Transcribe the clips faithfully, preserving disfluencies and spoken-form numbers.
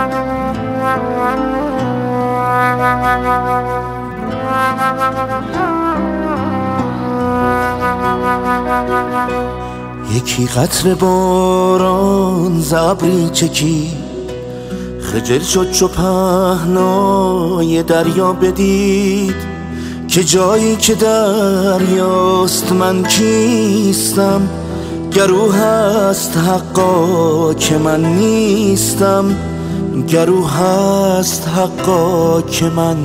یکی قطره باران ز ابری چکید، خجل شد چو پهنای دریا بدید که جایی که دریاست من کیستم، گر او هست حقا که من نیستم، گر او هست حقا که من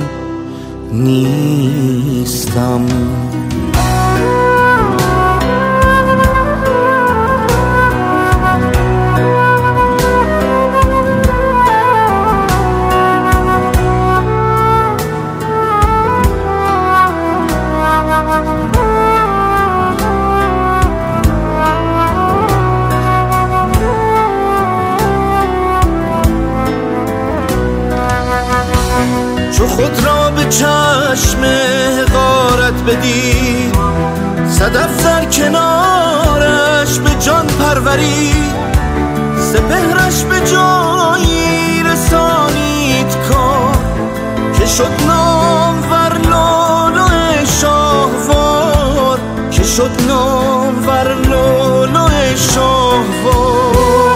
نیستم. چو خود را به چشم غارت بدید، صدف در کنارش به جان پرورید، سپهرش به جایی رسانید کار که شد نامور لؤلؤ شاهوار، که شد نامور لؤلؤ شاهوار.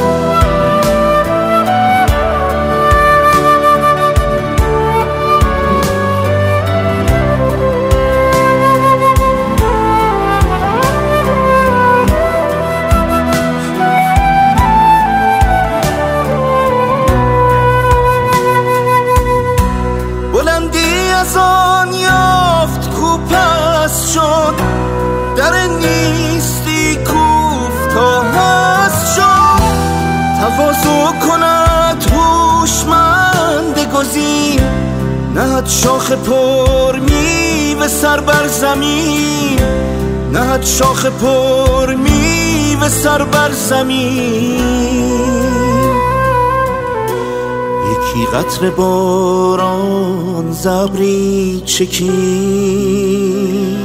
از آن یافت کو پس شد، در نیستی کوفت تا هست شد. تواضع کند هوشمند گزین، نهد شاخ پر میوه سر بر زمین، نهد شاخ پر میوه سر بر زمین. یکی قطره باران ز ابری چکید،